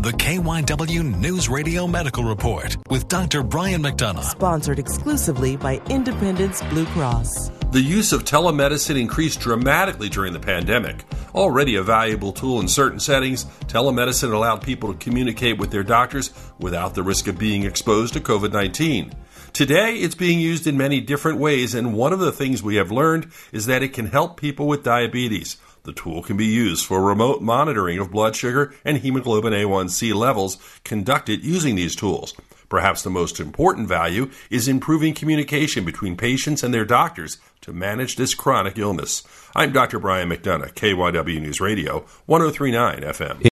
the KYW News Radio Medical Report with Dr. Brian McDonough. Sponsored exclusively by Independence Blue Cross. The use of telemedicine increased dramatically during the pandemic. Already a valuable tool in certain settings, telemedicine allowed people to communicate with their doctors without the risk of being exposed to COVID-19. Today, it's being used in many different ways, and one of the things we have learned is that it can help people with diabetes. The tool can be used for remote monitoring of blood sugar and hemoglobin A1C levels conducted using these tools. Perhaps the most important value is improving communication between patients and their doctors to manage this chronic illness. I'm Dr. Brian McDonough, KYW News Radio, 103.9 FM.